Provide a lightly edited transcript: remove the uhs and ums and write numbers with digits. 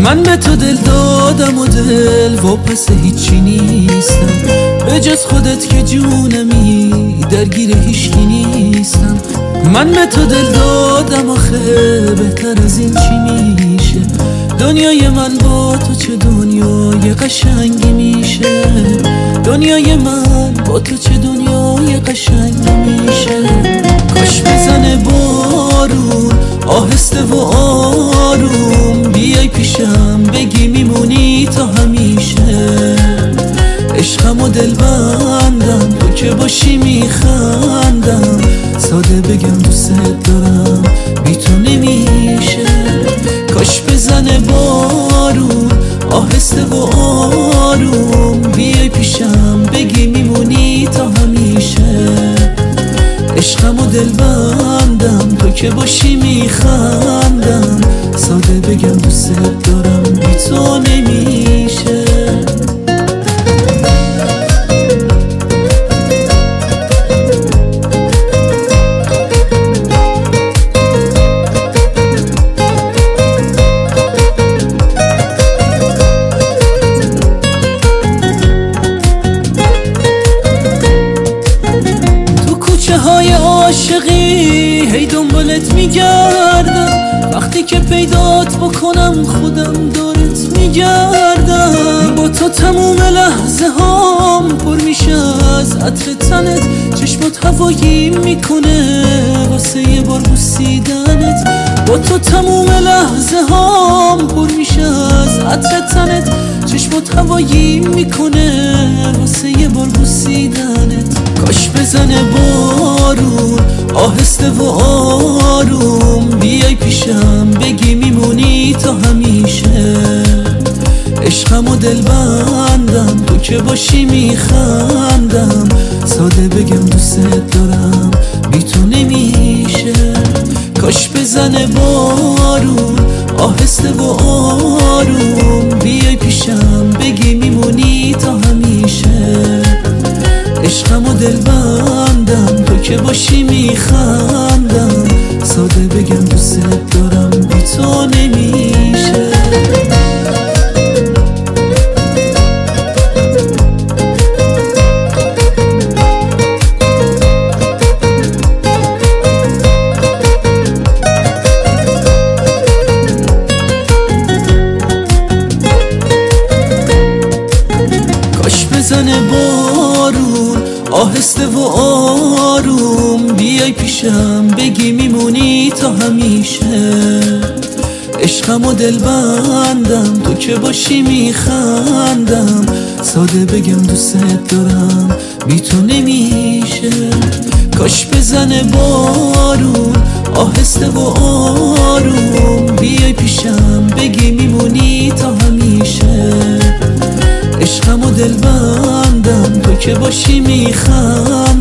من به تو دل دادم و دل واپس هیچی نیستم، به جز خودت که جونمی درگیر هیچکی نیستم. من به تو دل دادم آخه بهتر از این چی میشه؟ دنیای من با تو چه دنیای قشنگی میشه؟ دنیای من با تو چه دنیای قشنگی میشه؟ کاش بزنه بارون آهسته و آروم، بیای پیشم بگی میمونی تا همیشه. عشقم و دل بندم، تو که باشی میخندم، ساده بگم دوست دارم بی تو نمیشه. کاش بزنه بارون آهسته و آروم، بیای پیشم بگی میمونی تا همیشه. عشقم و دل بندم، تو که باشی میخندم، ساده بگم دوست دارم بی تو نمیشه. عاشقی هی دنبالت میگردم، وقتی که پیدات بکنم خودم دارت میگردم. با تو تموم لحظه هام پر میشه از عطر تنت، چشمات هوایی میکنه واسه یه بار بوسیدنت. با تو تموم لحظه هام پر میشه از عطر تنت، چشمات هوایی میکنه واسه یه بار بوسیدنت. کاش بزنه بارون آهسته و آروم، بیای پیشم بگی میمونی تا همیشه. عشقم و دل بندم، تو که باشی میخندم، ساده بگم دوست دارم بی تو نمیشه. کاش بزنه بارون آهسته و آروم، بیای پیشم بگی میمونی تا همیشه. عشقم و دل بندم، تو که باشی میخندم، ساده بگم دوست دارم بی تو نمیشه. کاش بزنه بارون آهسته و آروم، بیای پیشم بگی میمونی تا همیشه. عشقم و دل بندم، تو که باشی میخندم، ساده بگم دوست دارم بی تو نمیشه. کاش بزنه بارون آهسته و آروم، بیای پیشم بگی میمونی تا همیشه. عشقم و دل بندم، تو که باشی میخندم،